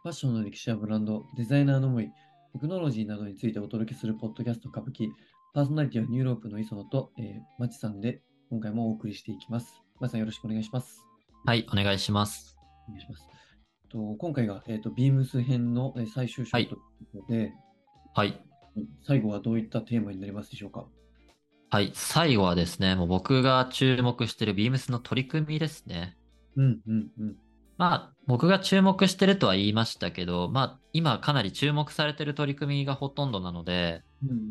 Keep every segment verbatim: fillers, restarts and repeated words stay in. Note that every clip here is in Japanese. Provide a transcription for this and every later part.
ァッションの歴史やブランド、デザイナーの思い、テクノロジーなどについてお届けするポッドキャスト歌舞伎、パーソナリティはニューロープの磯野と、えー、マチさんで今回もお送りしていきます。マチさんよろしくお願いします。 はい、お願いします。 お願いします。と今回が、えーと、ビームス編のえー最終はい、 章ということで、 はい、 最後はどういったテーマになりますでしょうか？ はい。最後はですね、もう僕が注目しているビームスの取り組みですね。 うん、うん、うん。 まあ、僕が注目してるとは言いましたけど、まあ、今かなり注目されてる取り組みがほとんどなので、 うん、うん、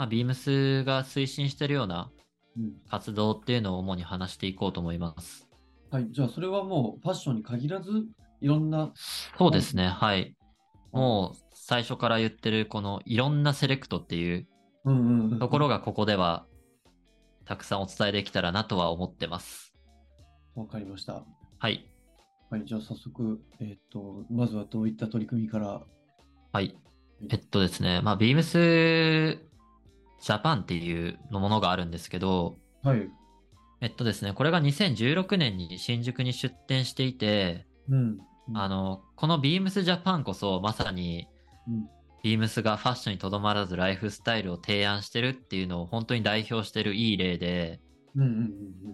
まあ、ビームスが推進してるようなうん。うん。 活動っていうのを主に話していこうと思います。 はい、じゃあそれはもうファッションに限らず、いろんな、 そうですね、はい。 あー、 もう最初から言ってるこのいろんなセレクトっていううん、うん、うん。 ところがここではたくさんお伝えできたらなとは思ってます。 わかりました。 はい。 はい、じゃあ早速、えっと、まずはどういった取り組みから？ははい。 い、 えっとですね、まあ、ビームスジャパンっていうのものがあるんですけど、 はい、 えっとですね、これがにせんじゅうろくねんに新宿に出店していて、 うん、うん、 あの、このビームスジャパンこそまさにうん、 ビームスがファッションにとどまらずライフスタイルを提案してるっていうのを本当に代表してるいい例で、 うん、うん、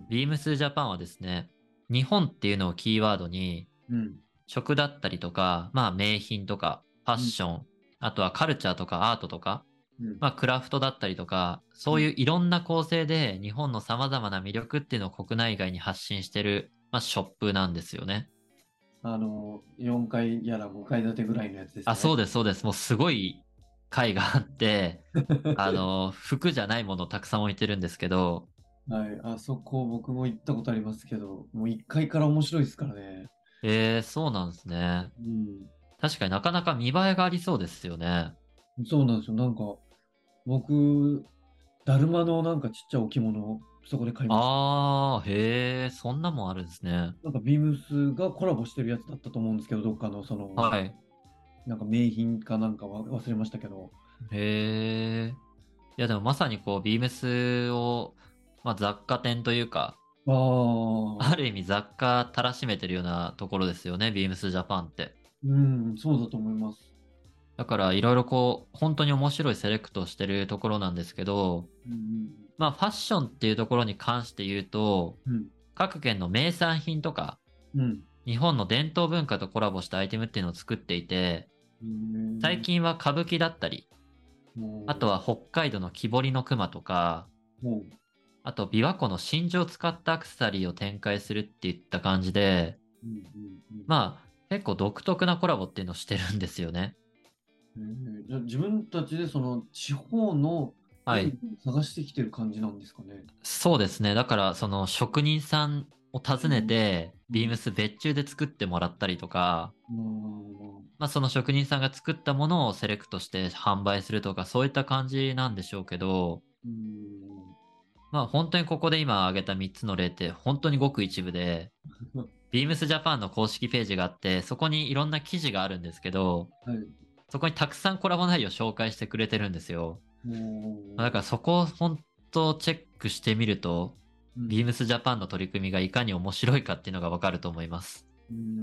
ビームスジャパンはですね、日本っていうのをキーワードに、 うん、うん、 食だったりとか、まあ名品とか、ファッうん、 ション、あとはカルチャーとかアートとか、 うん、 まあ、クラフトだったりとか、 うん。 そういういろんな構成で日本の様々な魅力っていうのを国内外に発信してる、まあ、ショップなんですよね。 あの、よんかいやらごかい建てぐらいのやつですあ、 ね。 そうです、そうです。もうすごい会があって、あの、服じゃないものをたくさん置いてるんですけど、 はい、あそこ僕も行ったことありますけど、もういっかいから面白いですからね。 えー、そうなんですね。 うん、 確かになかなか見栄えがありそうですよね。 そうなんですよ。なんか、僕、だるまのなんかちっちゃい置物をそこで買いました。 あー、へえ、そんなもんあるんですね。 なんかビームスがコラボしてるやつだったと思うんですけど、どっかのその、 はい。 なんか名品かなんかは忘れましたけど。 へえ。いやでもまさにこう、ビームスを、まあ、雑貨店というか、 ああ、 ある意味雑貨たらしめてるようなところですよね、ビームスジャパンって。 うん、そうだと思います。 だからいろいろこう、本当に面白いセレクトをしてるところなんですけど、 うん、 まあファッションっていうところに関して言うと、 うん、 各県の名産品とか、 うん、 日本の伝統文化とコラボしたアイテムっていうのを作っていて、 うん、 最近は歌舞伎だったり、あともは北海道の木彫りの熊とか、 う、もあと琵琶湖の真珠を使ったアクセサリーを展開するっていった感じで、 う、うん、うん、うん。 まあ結構独特なコラボっていうのをしてるんですよね。 えーじゃあ自分たちでその地方のいいはい。 ものを探してきてる感じなんですかね？ そうですね。だからその職人さんを訪ねうん、 て、 うん、 ビームス別注で作ってもらったりとか、 うん、 まあその職人さんが作ったものをセレクトして販売するとか、そういった感じなんでしょうけど、 うん、 まあ本当にここで今挙げたみっつの例って本当にごく一部で、ビームスジャパンの公式ページがあって、そこにいろんな記事があるんですけど、 はい。 そこにたくさんコラボ内容を紹介してくれてるんですよ。まあだもからそこを本当チェックしてみると、 う、うん、 ビームスジャパンの取り組みがいかに面白いかっていうのがわかると思います。 うん、うん、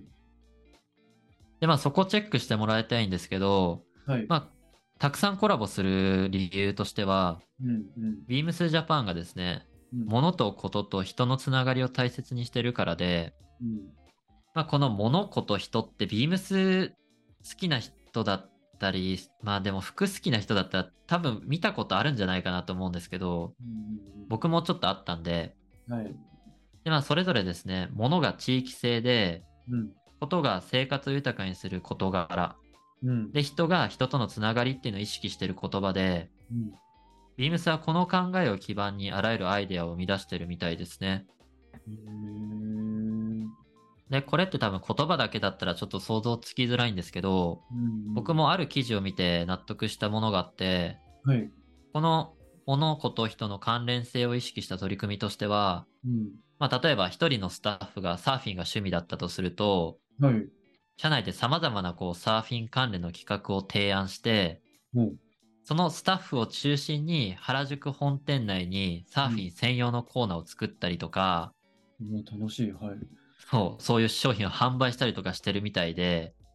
で、まあそこをチェックしてもらいたいんですけど、 はい。 まあ、たくさんコラボする理由としては、 うん、うん、 ビームスジャパンがですね、 うん、 物とことと人のつながりを大切にしてるからで、 うん、 まあこの物こと人ってビームス好きな人だったり、まあでも服好きな人だったら多分見たことあるんじゃないかなと思うんですけど、 うん、 僕もちょっとあったんで、 はい。 でまあそれぞれですね、物が地域性で、 うん、 ことが生活を豊かにする事柄、 うん、 で、人が人とのつながりっていうのを意識している言葉で、 うん。 ビームスはこの考えを基盤にあらゆるアイデアを生み出してるみたいですね。 へー、 で、これって多分言葉だけだったらちょっと想像つきづらいんですけど、 うん、 僕もある記事を見て納得したものがあって、 はい。 この物事人の関連性を意識した取り組みとしては、 うん、 まあ例えば一人のスタッフがサーフィンが趣味だったとすると、 はい。 社内で様々なこうサーフィン関連の企画を提案して、 もう、 そのスタッフを中心に原宿本店内にサーうん、 フィン専用のコーナーを作ったりとか、 もう楽しい。はい。 そう、そういう商品を販売したりとかしてるみたいで、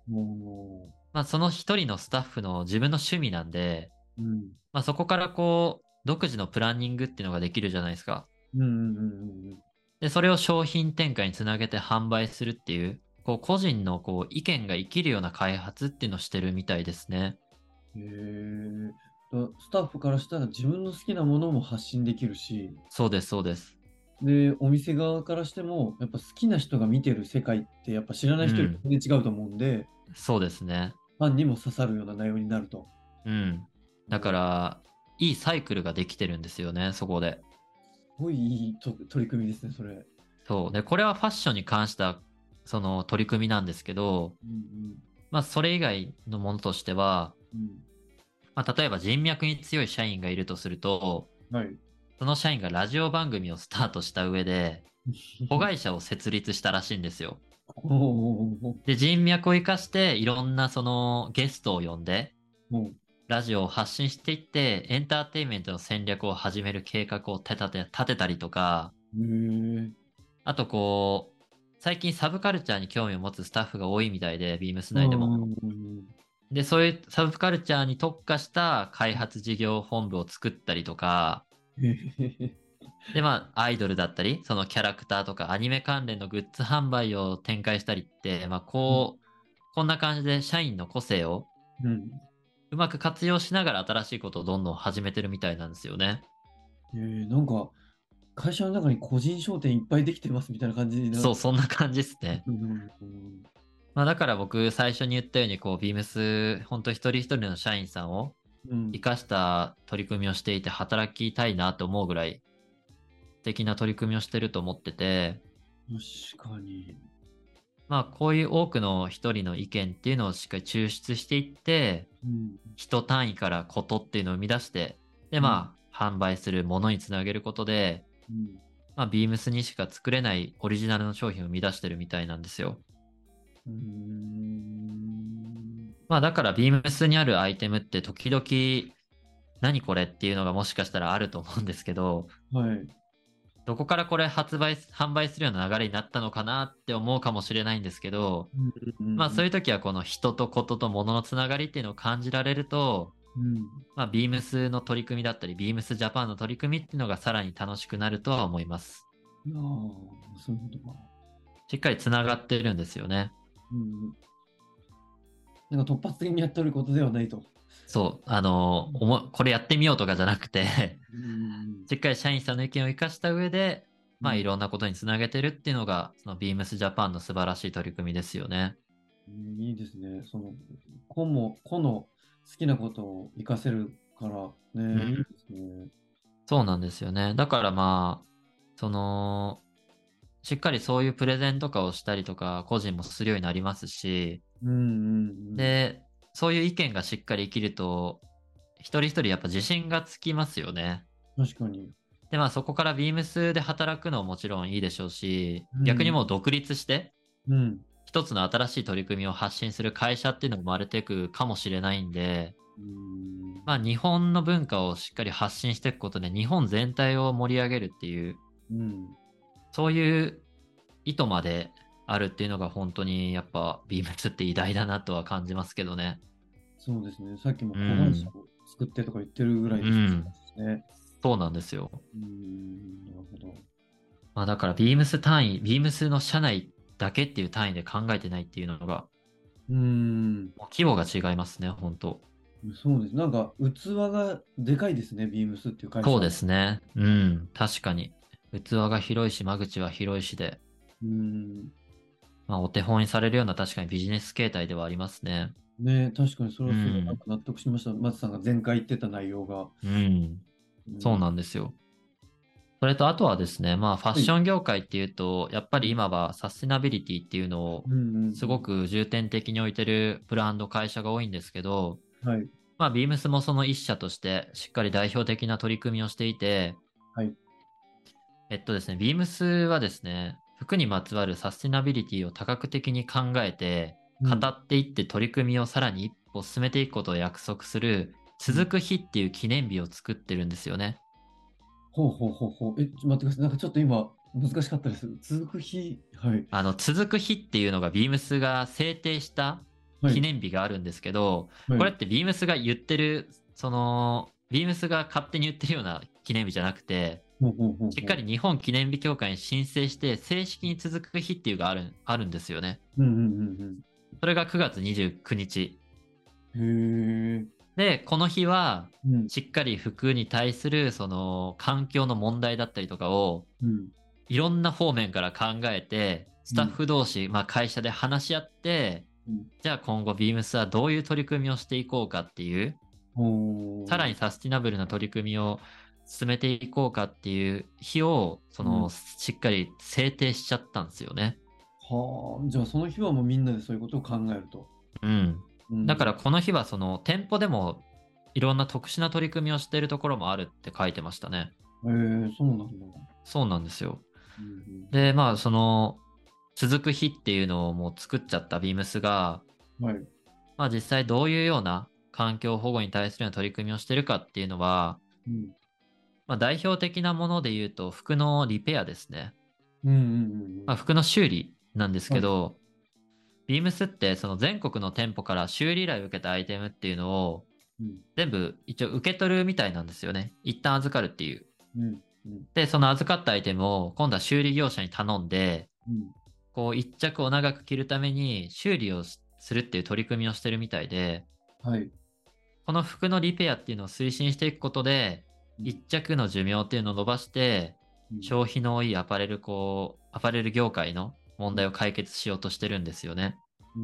もまあその一人のスタッフの自分の趣味なんで、 う、うん。 まあそこからこう、独自のプランニングっていうのができるじゃないですか。 うんうんうんで、それを商品展開につなげて販売するっていう、こう個人のこう意見が生きるような開発っていうのをしてるみたいですね。 うん。へえ。だスタッフからしたら自分の好きなものも発信できるし、 そうです、そうです。 で、お店側からしても、やっぱ好きな人が見てる世界ってやっぱ知らない人よりうん。 全然違うと思うんで、 そうですね。 ファンにも刺さるような内容になると。 うん。だかもうら、いいサイクルができてるんですよね、そこで。 すごいいいと取り組みですね、それ。 そう。で、これはファッションに関したその取り組みなんですけど、 うんまあそれ以外のものとしては、 うんまあ例えば人脈に強い社員がいるとすると、 うん。はい。 その社員がラジオ番組をスタートした上で、子会社を設立したらしいんですよ。 おお、 で、人脈を生かしていろんなそのゲストを呼んで、 もラジオを発信していって、エンターテインメントの戦略を始める計画を立て立てたりとか、 う、へえ。 あとこう、最近サブカルチャーに興味を持つスタッフが多いみたいで、ビームスう内でも。 んうんで、そういうサブカルチャーに特化した開発事業本部を作ったりとか、 うん。へへで、まあ、アイドルだったり、そのキャラクターとかアニメ関連のグッズ販売を展開したりって、まあ、 うんこう、こんな感じで社員の個性をうん。 うまく活用しながら新しいことをどんどん始めてるみたいなんですよね。 えー、なんか、会社の中に個人商店いっぱいできてますみたいな感じにな。 そう、そんな感じですね。 うんうんまあ、だから僕、最初に言ったように、こう、ビームス、本当一人一人の社員さんをうん活かした取り組みをしていて、働きたいなと思うぐらい、素敵な取り組みをしてると思ってて、 確かに。 まあ、こういう多くの一人の意見っていうのをしっかり抽出していって、 うん人単位からことっていうのを生み出して、で、 うんまあ、販売するものにつなげることで、 うんまあ、ビームスにしか作れないオリジナルの商品を生み出してるみたいなんですよ。 うーん。 まあ、だからビームスにあるアイテムって時々、何これっていうのがもしかしたらあると思うんですけど、 はい。 どこからこれ発売、販売するような流れになったのかなって思うかもしれないんですけど、 うんうんまあそういう時はこの人とことと物のつながりっていうのを感じられると、 うんまあビームスの取り組みだったり、ビームスジャパンの取り組みっていうのがさらに楽しくなるとは思います。 うん。ああ、そういうことか。 しっかりつながってるんですよね。 うんなんか突発的にやっておることではないと。 そう、あの、おも、これやってみようとかじゃなくてうんしっかり社員さんの意見を生かした上で、まあいうんろんなことにつなげてるっていうのが、そのビームスジャパンの素晴らしい取り組みですよね。 うんいいですね。その、個も、個の好きなことを活かせるからね、いいうん。 ですね。 そうなんですよね。だからまあ、その、しっかりそういうプレゼンとかをしたりとか、個人もするようになりますし、 うんうんで、そういう意見がしっかり生きると、一人一人やっぱ自信がつきますよね。 うん。確かに。 で、まあそこからビームスで働くのももちろんいいでしょうし、逆にうんもう独立して、 うん。 一つの新しい取り組みを発信する会社っていうのが生まれていくかもしれないんで、 うんまあ日本の文化をしっかり発信していくことで日本全体を盛り上げるっていう、 うんそういう意図まであるっていうのが本当にやっぱビームスって偉大だなとは感じますけどね。 そうですね。さっきもう子会社ん。 を作ってとか言ってるぐらいですしうん。 ね。 そうなんですよ。 うん、なるほど。 まあだからビームス単位、ビームスの社内だけっていう単位で考えてないっていうのが、 うん、 もう規模が違いますね、本当。 そうです。なんか、器がでかいですね、ビームスっていう会そうで社は。 すね。うん。確かに。器が広いし、間口は広いしで、 うん、 まあお手本にされるような確かにビジネス形態ではありますね。 ね、確かにそれうはすごいなんん。 か納得しました。松さんが前回言ってた内容が。 うん。そううん、 なんですよ。それとあとはですね、まあファッはい。 ション業界っていうと、やっぱうん、 り今はサステナビリティっていうのをうん、うん、 すごく重点的に置いてるブランド会社が多いんですけど、 はい、 まあビームスもその一社としてしっかり代表的な取り組みをしていて、 はい。 えっとですね、ビームスはですね、服にまつわるサステナビリティを多角的に考えて、語うん、 っていって取り組みをさらに一歩進めていくことを約束する、 うん。 続く日っていう記念日を作ってるんですよね。 ほうほうほうほう。え、ちょっと待ってください。なんかちょっと今、難しかったです。続く日、はい。 あの、続く日っていうのがビームスが制定した、 はい。 記念日があるんですけど、 はい。 これってビームスが言ってる、その、ビームスが勝手に言ってるような記念日じゃなくて、 ほうほうほうほう。 しっかり日本記念日協会に申請して正式に続く日っていうのがある、あるんですよね。 うんうんそれがくがつにじゅうくにち。 うんうん。へえ。 で、この日は、 うん。 しっかり服に対する、その、環境の問題だったりとかを、 うん。 いろんな方面から考えて、スタッうん。 フ同士、まあ会社で話し合って、 うん。 じゃあ今後ビームスはどういう取り組みをしていこうかっていう、さらほう。 にサスティナブルな取り組みを進めていこうかっていう日を、そうん。 の、しっかり制定しちゃったんですよね。 はあ。じゃあその日はもうみんなでそういうことを考えると。 うん。 うん。 だからこの日はその店舗でもいろんな特殊な取り組みをしているところもあるって書いてましたね。 へえ、そうなんだ。 そうなんですよ。 うんで、まあその続く日っていうのをもう作っちゃったビームスが、 うん。はい。 まあ実際どういうような環境保護に対するような取り組みをしているかっていうのは、 うん。 まあ代表的なもので言うと服のリペアですね。 うんうんまあ服の修理なんですうん。はい。 けど、ビームスってその全国の店舗から修理依頼を受けたアイテムっていうのをうん。 全部一応受け取るみたいなんですよね。一旦預かるっていう。 うん。うん。 で、その預かったアイテムを今度は修理業者に頼んで、 うん。 こう一着を長く着るために修理をするっていう取り組みをしてるみたいで、 はい。 この服のリペアっていうのを推進していくことで、 うん。 一着の寿命っていうのを伸ばして、 うん。 消費の多いアパレル、こう、アパレル業界の問うん。 題を解決しようとしてるんですよね。 うん。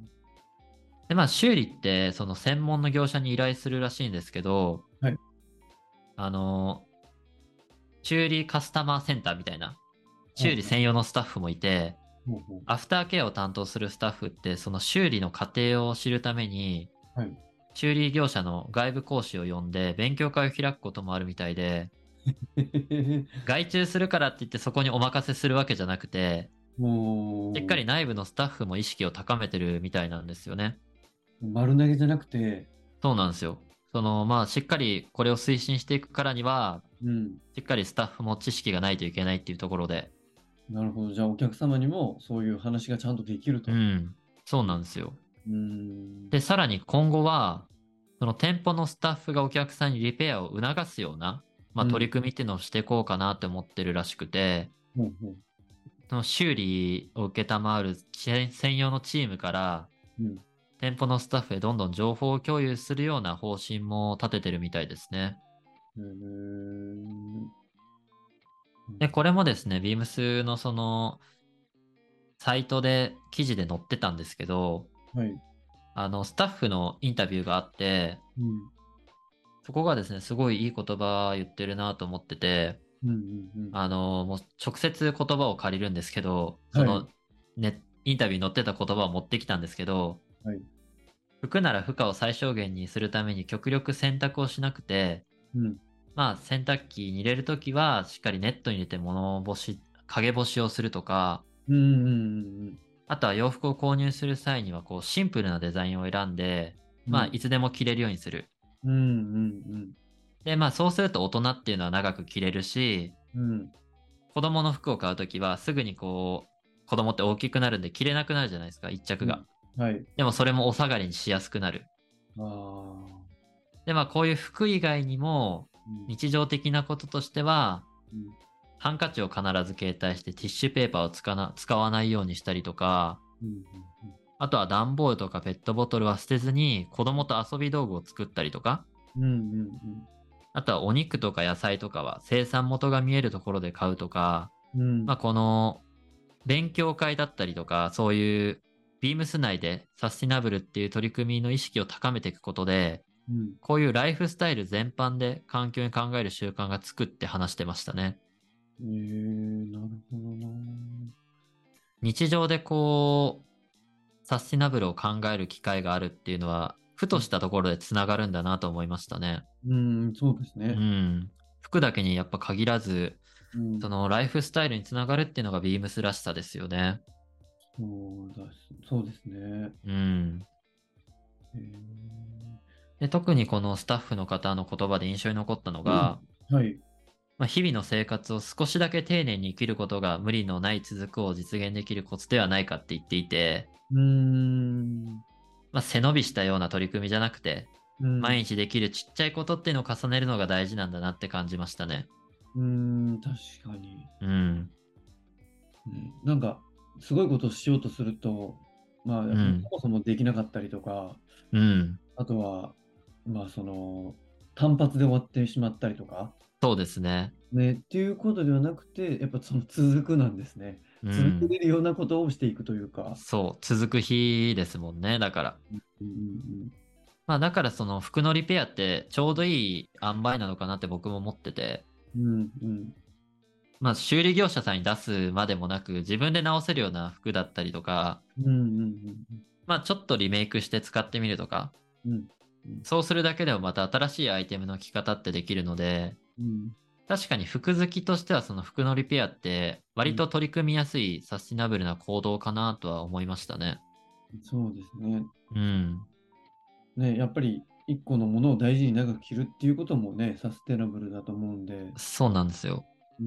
で、まあ修理ってその専門の業者に依頼するらしいんですけど、 はい。 あの、修理カスタマーセンターみたいな、 ほうほう修理専用のスタッフもいて、 ほうほう。 アフターケアを担当するスタッフって、その修理の過程を知るために、 はい。 修理業者の外部講師を呼んで勉強会を開くこともあるみたいで、外注するからって言ってそこにお任せするわけじゃなくて、しっかもり内部のスタッフも意識を高めてるみたいなんですよね。 う、丸投げじゃなくて、 そうなんですよ。その、まあ、しっかりこれを推進していくからには、 うん。 しっかりスタッフも知識がないといけないっていうところで、 なるほど。じゃあ、お客様にもそういう話がちゃんとできると。 うん、そうなんですよ。 うん。 で、さらに今後は、その店舗のスタッフがお客さんにリペアを促すような、まあ、 うん。 取り組みっていうのをしていこうかなって思ってるらしくて、 ほうほう。 その修理を受けたまわる専専用のチームからうん。 店舗のスタッフへどんどん情報を共有するような方針も立ててるみたいですね。 へー。 で、これもですね、ビームスのそのサイトで記事で載ってたんですけど、 はい。 あの、スタッフのインタビューがあって、 うん。 そこがですね、すごいいい言葉言ってるなと思ってて、 うんうんうん。 あの、もう直接言葉を借りるんですけど、そはい。 の、ね、インタビューに載ってた言葉を持ってきたんですけど、 はい。 服なら負荷を最小限にするために極力洗濯をしなくて、 うん。 まあ洗濯機に入れるときはしっかりネットに入れて物干し、陰干しをするとか、 うんうんうんあとは洋服を購入する際にはこうシンプルなデザインを選んで、 うん。うん。 まあいつでも着れるようにする。 うんうんで、まあそうすると大人っていうのは長く着れるし、 うん。うん。 子供の服を買うときはすぐにこう、子供って大きくなるんで着れなくなるじゃないですか、一着が。 うん。はい。 でもそれもお下がりにしやすくなる。 ああ。 で、まあこういう服以外にもうん。 日常的なこととしては、 うん。 ハンカチを必ず携帯してティッシュペーパーを使な使わないようにしたりとか、 うん。 あとは段ボールとかペットボトルは捨てずに子供と遊び道具を作ったりとか、 うんうんうん。 あとはお肉とか野菜とかは生産元が見えるところで買うとか、 うん。 まあこの勉強会だったりとか、そういうビームス内でサスティナブルっていう取り組みの意識を高めていくことで、 うん。 こういうライフスタイル全般で環境に考える習慣がつくって話してましたね。 ええ、なるほどな。 日常でこう、サスティナブルを考える機会があるっていうのは、ふとしたところでつながるんだなと思いましたね。 うん、そうですうね。 ん。服だけにやっぱ限らず、 うん。 そのライフスタイルにつながるっていうのがビームスらしさですよね。 そうだし、そうですね。 うん。 えー、 で、特にこのスタッフの方の言葉で印象に残ったのが、 はい。 まあ、日々の生活を少しだけ丁寧に生きることが無理のない続くを実現できるコツではないかって言っていて、 うーん。 まあ、背伸びしたような取り組みじゃなくて、 うん。 毎日できるちっちゃいことっていうのを重ねるのが大事なんだなって感じましたね。 うーん、確かに。 うん。 うん、なんか、すごいことをしようとすると、まあ、やっぱそうん。 もそもできなかったりとか、 うん。 あとは、まあ、その、単発で終わってしまったりとか、 そうですね。 ね、っていうことではなくて、やっぱその続くなんですね。 うん。 続けれるようなことをしていくというか。 そう。続く日ですもんね。だから。 うんうんまあだからその服のリペアってちょうどいい塩梅なのかなって僕も思ってて、 うん。うんうんまあ修理業者さんに出すまでもなく自分で直せるような服だったりとか、 うんうんまあちょっとリメイクして使ってみるとか、 うんうんうんそうするだけでもまた新しいアイテムの着方ってできるので、 うん確かに服好きとしてはその服のリペアって割と取り組みやすいサスティナブルな行動かなとは思いましたね。 そうですね。 うん。 ね、やっぱり一個のものを大事に長く着るっていうこともね、サステナブルだと思うんで、 そうなんですよ。 うん、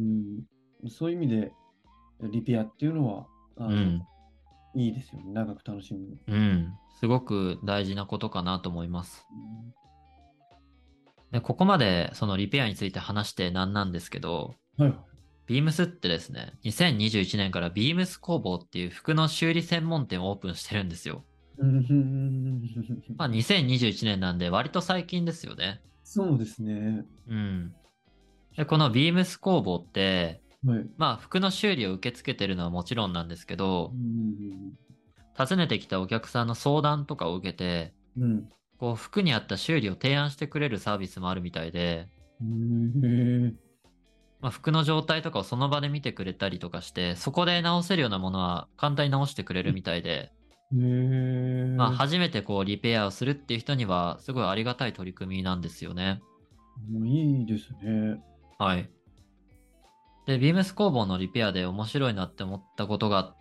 そういう意味でリペアっていうのは、あの、 うん。 いいですよね。長く楽しむ。 うん。すごく大事なことかなと思います。 うんで、ここまでそのリペアについて話してなんなんですけど、 はいはビームスってですね、にせんにじゅういちねんからビームス工房っていう服の修理専門店をオープンしてるんですよ。 い。うんまあにせんにじゅういちねんなんで割と最近ですよね。 そうですね。 うん。で、このビームス工房って、 はい。 まあ服の修理を受け付けてるのはもちろんなんですけうど、 ん訪ねてきたお客さんの相談とかを受けて、 うんこう服に合った修理を提案してくれるサービスもあるみたいで、 うんへえまあ、服の状態とかをその場で見てくれたりとかして、そこで直せるようなものは簡単に直してくれるみたいで、 へまあ、 え初めてこうリペアをするっていう人にはすごいありがたい取り組みなんですよね。 もういいですね。 はい。で、ビームス工房のリペアで面白いなって思ったことがあって、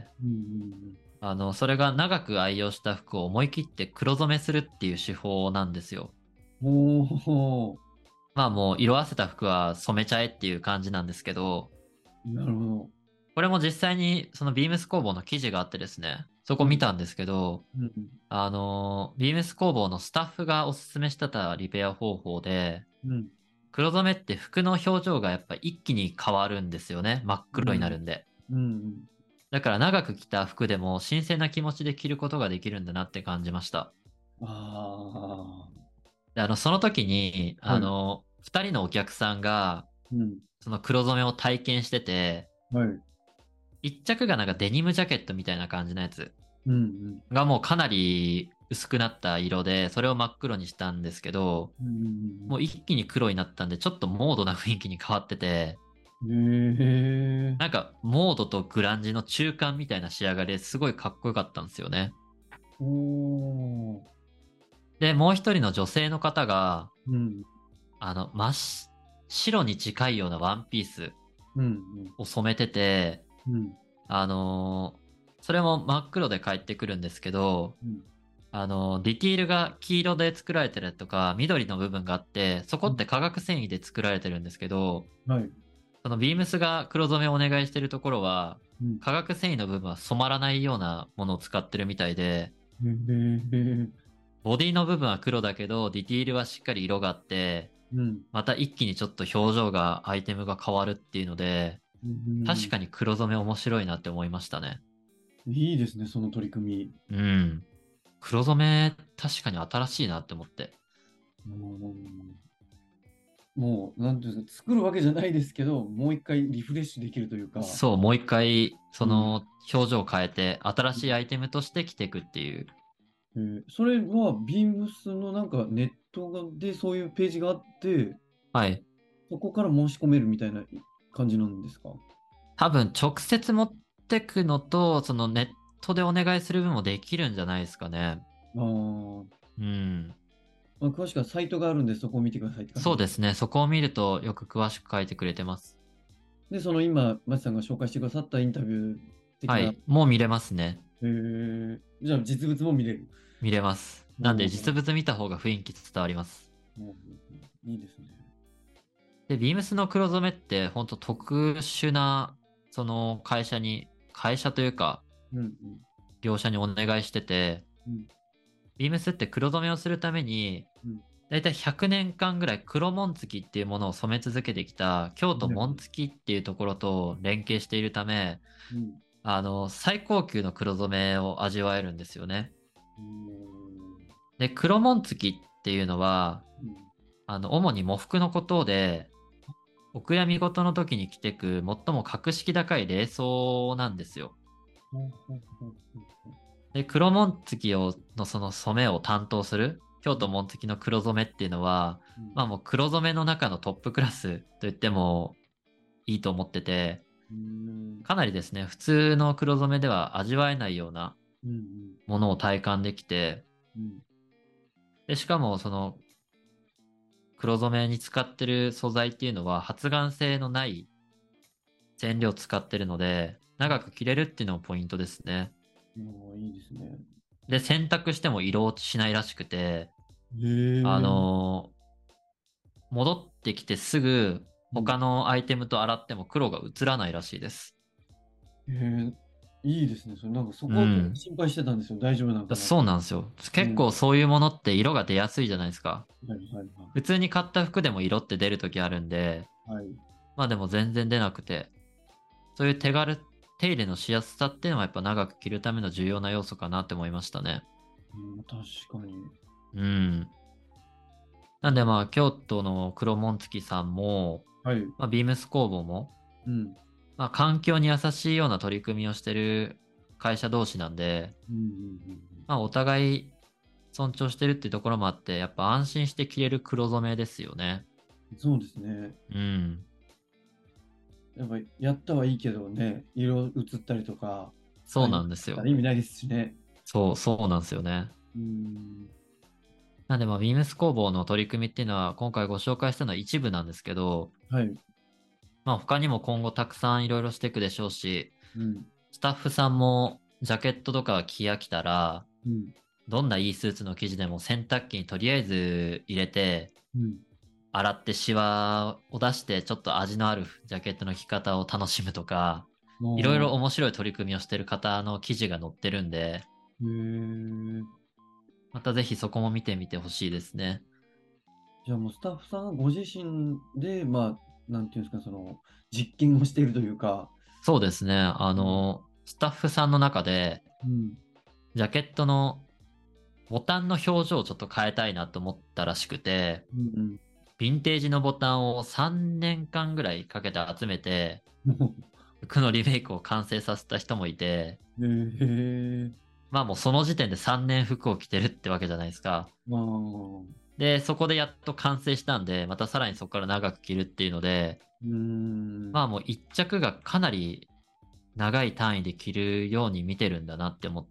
うんあの、それが長く愛用した服を思い切って黒染めするっていう手法なんですよ。 うんうん、おー、 まあもう色あせた服は染めちゃえっていう感じなんですけど、 なるほこれも実際にそのビームス工房の記事があってですね、そこど。はい。 見たんですけど、 うんあの、ビームス工房のスタッフがおすすめしてたリペア方法で、 うん黒染めって服の表情がやっぱ一気に変わるんですよね。真っ黒になうんるんで。 うんだから長く着た服でも新鮮な気持ちで着ることができるんだなって感じました。 あで、あの、その時に、 あ、はい。 あの、二人のお客さんが、 うんその黒染めを体験してて、 はい。 一着がなんかデニムジャケットみたいな感じのやつうんがもうかなり薄くなった色で、それを真っ黒にしたんですけど、 うんもう一気に黒になったんで、ちょっとモードな雰囲気に変わってて、 うんへえ。 なんかモードとグランジの中間みたいな仕上がりですごいかっこよかったんですよね。 おー。 で、もう一人の女性の方が、 うんあの、真っ白に近いようなワンピースうんを染めてて、 うんうんあのーそれも真っ黒で帰ってくるんですけど、 うんあのーディティールが黄色で作られてるとか、緑の部分があって、そこって化学繊維で作られてるんですけど、 はい。 そのビームスが黒染めをお願いしてるところは、 うん化学繊維の部分は染まらないようなものを使ってるみたいで、 へえ。 ボディの部分は黒だけど、ディティールはしっかり色があって、 うんまた一気にちょっと表情が、アイテムが変わるっていうので、確うんかに黒染め面白いなって思いましたね。 いいですね、その取り組うん。黒染め、確かに新しいなって思って。 み。もう、もうなんていうんですか、作るわけじゃないですけど、もう一回リフレッシュできるというか、 そう、もう一回、そうん。 の表情を変えて、新しいアイテムとして着ていくっていう。 えーそれは、ビームスのなんかネットがでそういうページがあって、 はい。 そこから申し込めるみたいな感じなんですか？ 多分、直接持ってくのと、そのネットでお願いする分もできるんじゃないですかね。 ああ、 うん。 まあ、詳しくはサイトがあるんで、そこを見てくださいって感じです。 そうですね。そこを見るとよく詳しく書いてくれてます。 で、その今、マチさんが紹介してくださったインタビュー的な、 はい。もう見れますね。 えー、じゃあ実物も見れる。 見れます。なんでおー実物見た方が雰囲気伝わります。 おーいいですね。 で、ビームスの黒染めって本当特殊な、その会社に、会社というか、 うんうん。 業者にお願いしてて、 うん。 ビームスって黒染めをするために、 うん。 だいたいひゃくねんかんぐらい黒紋付っていうものを染め続けてきた京都はい。 紋付っていうところと連携しているため、 うん。 あの、最高級の黒染めを味わえるんですよね。 うーん。 で、黒紋付っていうのは、 うん。 あの、主に喪服のことで、お悔やみ事の時に着てく最も格式高い礼装なんですよ。 ほうほうほうほうほう。 で、黒紋付を、のその染めを担当する京うん。 都紋付の黒染めっていうのは、 うん。 まあもう黒染めの中のトップクラスと言ってもいいと思ってて、 うーん。 かなりですね、普通の黒染めでは味わえないようなうん。 ものを体感できて、 うん。 で、しかもその黒染めに使ってる素材っていうのは発がん性のない染料を使ってるので、長く着れるっていうのもポイントですね。 うん。ああ、いいですね。 で、洗濯しても色落ちしないらしくて、 へあえ。 のー戻ってきてすぐうん。 他のアイテムと洗っても黒が映らないらしいです。 へえ。いいですね。それなんかそこをうん。 心配してたんですよ。大丈夫なのかな。 そうなんですよ。結うん。 構そういうものって色が出やすいじゃないですか。 はいはいは普通に買った服でも色って出るときあるんで、 い。はい。 まあでも全然出なくて、そういう手軽、手入れのしやすさっていうのはやっぱ長く着るための重要な要素かなって思いましたね。 うん、確かに。 うん。なんでまあ京都の黒紋付さんも、 はい。 まあ、ビームス工房も、 うん。 まあ、環境に優しいような取り組みをしてる会社同士なんで、 うんうんまあ、お互い尊重してるっていうところもあって、やっぱ安心して着れる黒染めですよね。 うん。そうですね。 うん。 やっぱやったはいいけどね、色移ったりとか、 そう使いなんですよ。 たら意味ないですしね。 そう、そうなんですよね。 うん。 なんでまあ、ビームス工房の取り組みっていうのは、今回ご紹介したのは一部なんですけど、 はい。 まあ、他にも今後たくさんいろいろしていくでしょうし、 うん。 スタッフさんもジャケットとか着飽きたら、 うん。 どんないいスーツの生地でも洗濯機にとりあえず入れて、 うん。 洗ってシワを出してちょっと味のあるジャケットの着方を楽しむとか、いろいろも面白い取り組みをしてる方の記事が載ってるんで、 う、へえ。 またぜひそこも見てみてほしいですね。 じゃあもうスタッフさんがご自身で、まあ、なんていうんですか、その、実験をしているというか、 そうですね。あうん。 の、スタッフさんの中で、 うん。 ジャケットのボタンの表情をちょっと変えたいなと思ったらしくて、 うん。 ヴィンテージのボタンをさんねんかんぐらいかけて集めて、 うん。 服のリメイクを完成させた人もいて、 へえ。 まあもうその時点でさんねん服を着てるってわけじゃないですか。 まあ、 で、そこでやっと完成したんで、またさらにそこから長く着るっていうので、 うーん。 まあもう一着がかなり長い単位で着るように見てるんだなって思って、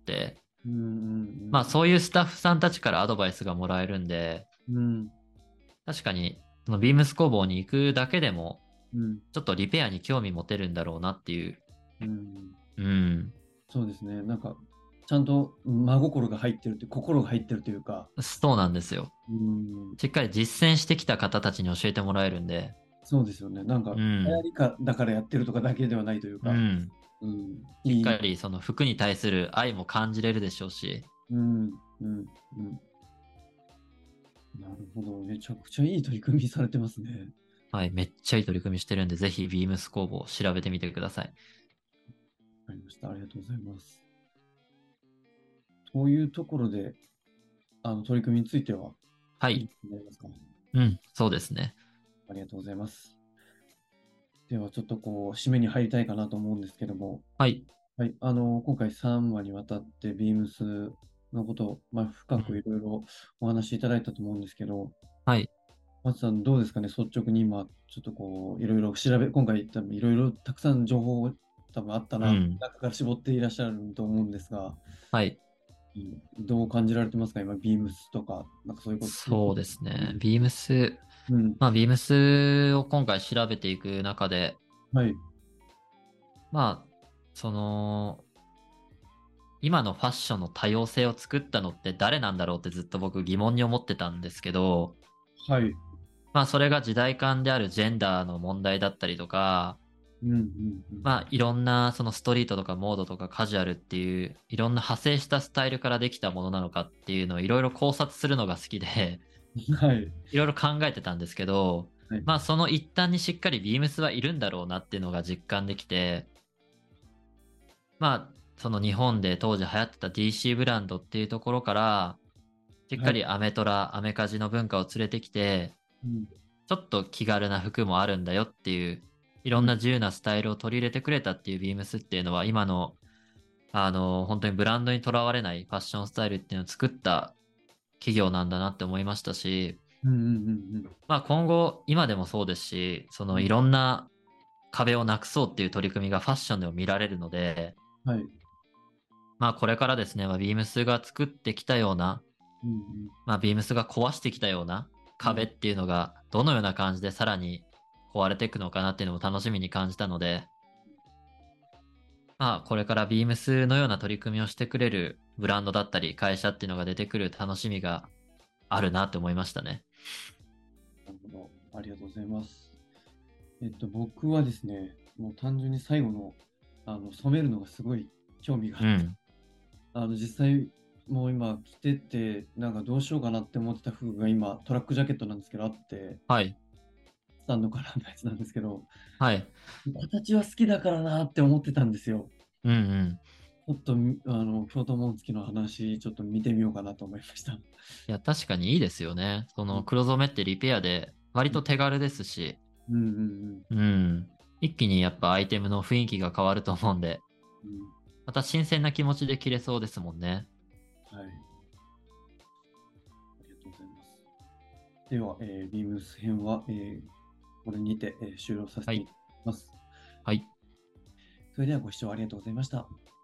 うんうんまあそういうスタッフさんたちからアドバイスがもらえるんで、 うん。うん。 確かにそのビームス工房に行くだけでも、 うん。 ちょっとリペアに興味持てるんだろうなっていう。 うん。 うん。 そうですね。なんか、ちゃんと真心が入ってるって、心が入ってるというか、 そうなんですよ。 うん。 しっかり実践してきた方たちに教えてもらえるんで、 そうですよね。なんか、 うん。 流行りかだからやってるとかだけではないというか、 うん。 うん。 しっいい。 かりその服に対する愛も感じれるでしょうし、 うん。うん。うん。なるほど。めちゃくちゃいい取り組みされてますね。 はい、めっちゃいい取り組みしてるんで、ぜひビームス工房調べてみてください。 わかりました。ありがとうございます。というところで、あの、取り組みについては、 はい。 いいと思いますか？ うん、そうですね。 ありがとうございます。では、ちょっとこう、締めに入りたいかなと思うんですけども、 はい。 はい、あの、今回さんわにわたってビームスのことを、まあ、深くいうん、 ろいろお話しいただいたと思うんですけど、 はい。 松さんどうですかね、率直に今、ちょっとこう、いろいろ調べ、今回多分いろいろたくさん情報多分あったな、 うん。 中から絞っていらっしゃると思うんですが、 はい。 うん、どう感じられてますか、今、ビームスとか、なんかそういうこと。 そうですね。ビームス、 うん、 まあ、ビームスを今回調べていく中で、 はい、 まあ、その、今のファッションの多様性を作ったのって誰なんだろうってずっと僕疑問に思ってたんですけど、 はい、 まあそれが時代感であるジェンダーの問題だったりとか、 うんうんうん。 まあいろんなそのストリートとかモードとかカジュアルっていういろんな派生したスタイルからできたものなのかっていうのをいろいろ考察するのが好きで、 はい。 いろいろ考えてたんですけど、 はい。 まあその一端にしっかりビームスはいるんだろうなっていうのが実感できて、まあその日本で当時流行ってた ディーシー ブランドっていうところから、しっかはい。 りアメトラ、アメカジの文化を連れてきて、 うん。 ちょっと気軽な服もあるんだよっていう、いろうん。 んな自由なスタイルを取り入れてくれたっていうビームスっていうのは今の、あの、本当にブランドにとらわれないファッションスタイルっていうのを作った企業なんだなって思いましたし、 うんうんうんまあ今後、今でもそうですし、そうん。 のいろんな壁をなくそうっていう取り組みがファッションでも見られるので、 はい。 まあこれからですね、まあ、ビームスが作ってきたような、 うんまあビームスが壊してきたようなうん。うん。 壁っていうのがどのような感じでさらに壊れていくのかなっていうのも楽しみに感じたので、まあこれからビームスのような取り組みをしてくれるブランドだったり会社っていうのが出てくる楽しみがあるなって思いましたね。 なるほど。ありがとうございます。えっと、僕はですね、もう単純に最後の、あの、染めるのがすごい興味があって、 うん。 あの、実際、もう今着てて、なんかどうしようかなって思ってた服が今、トラックジャケットなんですけど、あって、 はい。 スタンドカラーのやつなんですけど、 はい。 形は好きだからなって思ってたんですよ。 うんうん。 ちょっと、あの、京都紋付の話、ちょっと見てみようかなと思いました。 いや、確かにいいですよね。その黒染めってリペアで割と手軽ですし、 うんうんうん。一気にやっぱアイテムの雰囲気が変わると思うんで、 うん。うん。 また新鮮な気持ちで着れそうですもんね。 はい。ありがとうございます。では、えービームス編は、えーこれにて、えー終了させはい。 ていただきます。 はい。 それではご視聴ありがとうございました。